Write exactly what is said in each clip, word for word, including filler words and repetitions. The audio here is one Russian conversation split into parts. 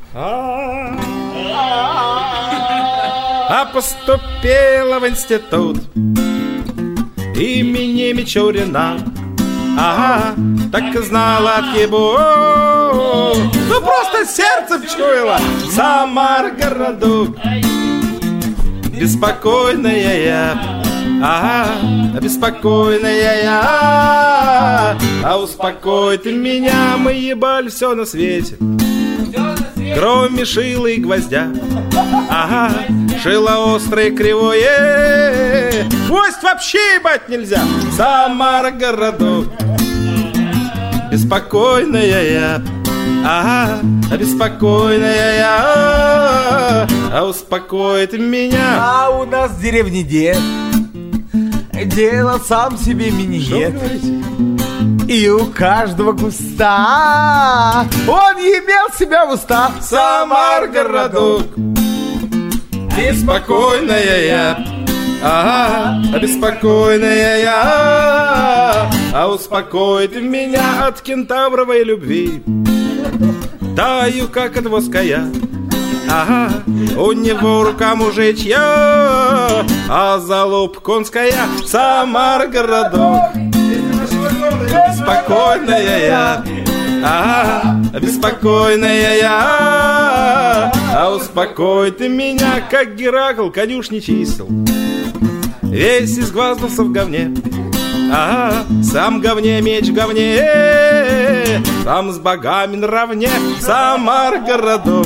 А поступила в институт имени Мичурина. Ага, так и знала от ебу. Ну просто сердце чуяло. Самар городок. Беспокойная я. Ага, беспокойная я. А успокой ты меня, мы ебали все на свете, кроме шила и гвоздя. Ага, шило острое, кривое, гвоздь вообще ебать нельзя. Самара городок. Беспокойная я. Ага, беспокойная я. А успокоит меня. А у нас в деревне дед делал сам себе миниет. И у каждого куста он ебел себя в уста. Самар городок. Беспокойная я. Ага, беспокойная я. А успокоит меня от кентавровой любви. Таю, как от воска я. Ага, у него рука мужичья, а залуп конская. Самар городок. Беспокойная я. Ага, беспокойная я. А успокой ты меня, как Геракл конюшни чистил, весь изгваздался в говне. Ага, сам говне, меч в говне, сам с богами наравне. Самар городок.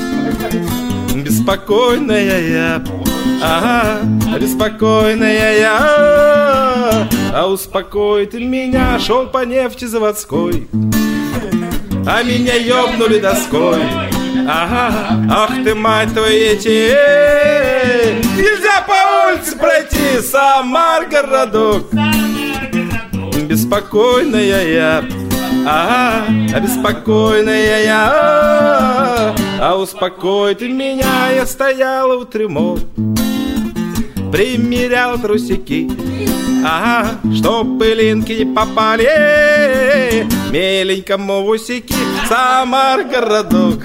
Беспокойная я. Ага, беспокойная я. А успокой ты меня, шел по нефти заводской, а меня ёбнули доской. Ага, ах ты, мать твою, эти, нельзя по улице пройти. Самар городок. Беспокойная я. Ага, беспокойная я. А успокой ты меня, я стояла у трюмо, примерял трусики. Ага, чтоб пылинки не попали меленькому в усики. Самар городок.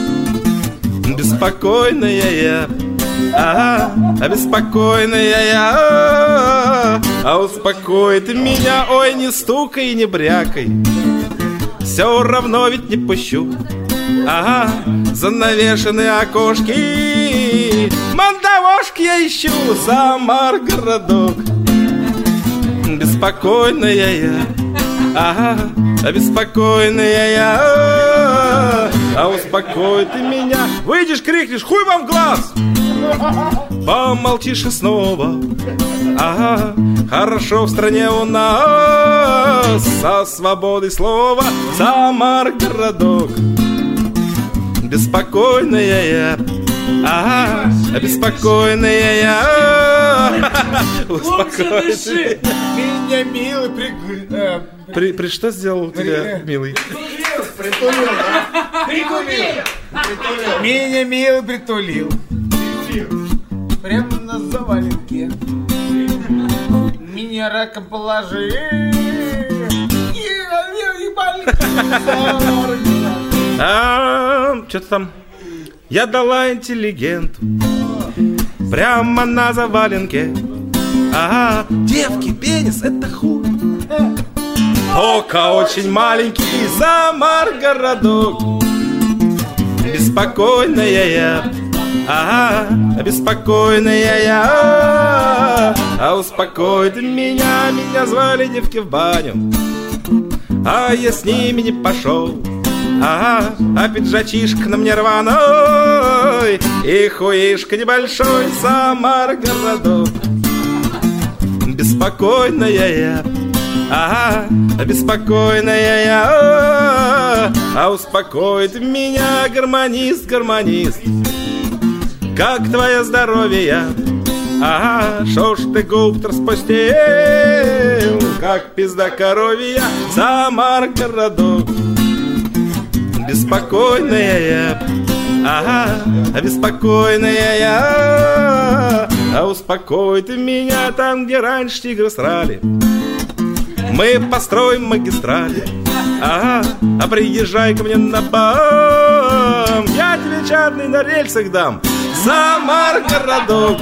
Беспокойная я. Ага, беспокойная я. А успокой ты меня, ой, не стукай и не брякай, все равно ведь не пущу. Ага, занавешенные окошки, мандавошки я ищу. Самар городок. Беспокойная я. Ага, беспокойная я. А успокой ты меня. Выйдешь, крикнешь, хуй вам в глаз, помолчишь и снова. Ага, хорошо в стране у нас со свободой слова. Самар городок. Беспокойная я. Ага, беспокойная я. Успокойся. Меня, милый, при... При, при что сделал при... тебя, милый? Притулил, да? Притулил. Меня, милый, притулил. Прямо на заваленке. Меня раком положи. А, что-то там. Я дала интеллигенту прямо на заваленке. Ага, девки, пенис, это хуй. Ока очень маленький. Самар городок. Беспокойная я. Ага, беспокойная я. А успокой ты меня. Меня звали девки в баню, а я с ними не пошел. Ага, а пиджачишка на мне рваной и хуишка небольшой. Самар городок. Беспокойная я. Ага, беспокойная я. А успокоит меня гармонист, гармонист. Как твое здоровье? Ага, шо ж ты губ распустил, как пизда коровья. Самар городок. Беспокойная я. Ага, беспокойная я. А успокой ты меня там, где раньше тигры срали. Мы построим магистрали. Ага, а приезжай ко мне на бам. Я тебе беспощадный на рельсах дам. Самар городок,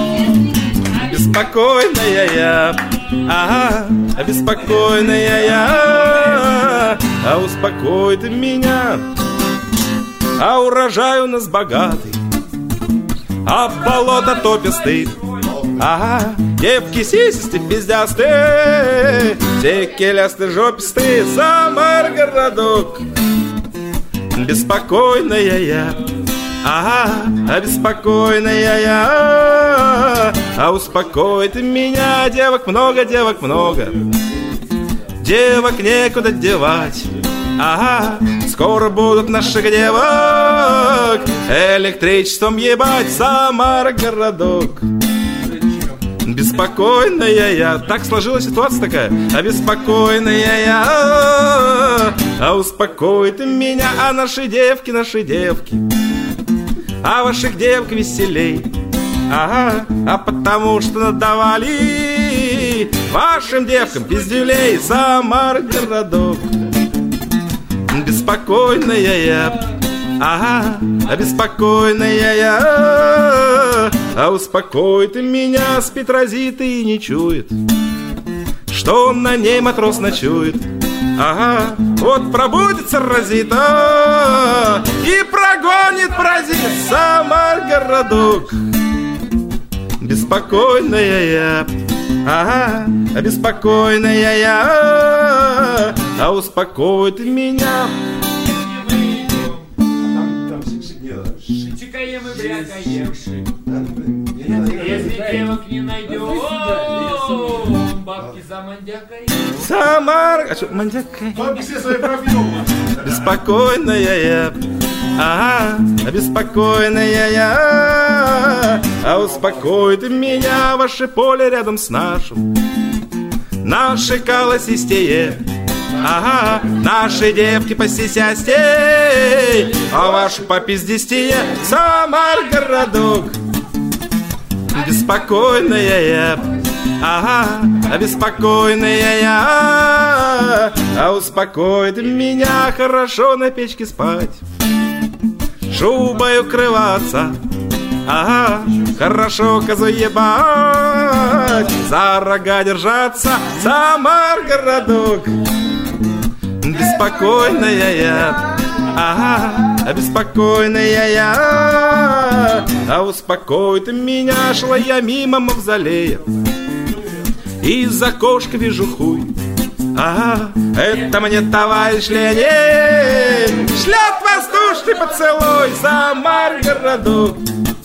беспокойная я, ага, беспокойная я, а успокой ты меня. А урожай у нас богатый, а болото топистый, ага, девки сисисты пиздястые, все келясты жопистые. Самар городок, беспокойная я, ага, беспокойная я, а успокой ты меня. Девок много, девок много, девок некуда девать, ага, скоро будут наших девок электричеством ебать. Самар городок, беспокойная я. Так сложилась ситуация такая. А беспокойная я, а успокой ты меня. А наши девки, наши девки, а ваших девок веселей, ага, а потому что надавали вашим девкам пиздюлей. Самар городок, беспокойная я, ага, а беспокойная я, а успокой ты меня. Спит разитый и не чует, что на ней матрос ночует, ага, вот пробудется разита и прогонит паразит. Самар городок, беспокойная я, ага, а беспокойная я, а успокой ты меня. Чикаем и брякаем, если девок не найдем, бабки за мандякой. Самар, а что, мандякой? Бабки все свои проблемы. Беспокойная я, ага, а беспокойная я, а успокой ты меня. Ваше поле рядом с нашим, наши колосистее, ага, наши девки посисястей, а ваши по пиздестее. Самар городок, беспокойная я, ага, а беспокойная я, а успокой ты меня. Хорошо на печке спать, шубой укрываться, ага, хорошо козу ебать, за рога держаться. Самар городок, беспокойная я, ага, а беспокойная я, а успокой ты меня. Шла я мимо мавзолея, из окошка вижу хуй, ага, это мне товарищ Ленин шлет воздушный поцелуй. Самар городок,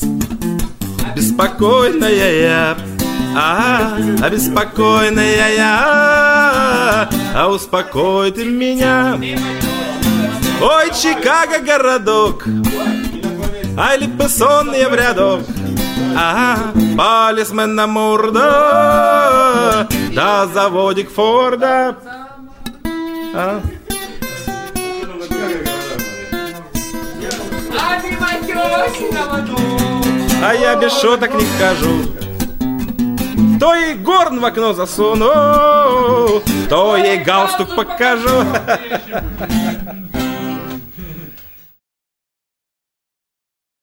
беспокойная я, ага, а беспокойная я, а успокой ты меня. Ой, Чикаго городок, али сонные в рядок, ага, полисмен на морда, да заводик Форда, а. А я без шуток не скажу, то ей горн в окно засуну, то ей галстук покажу.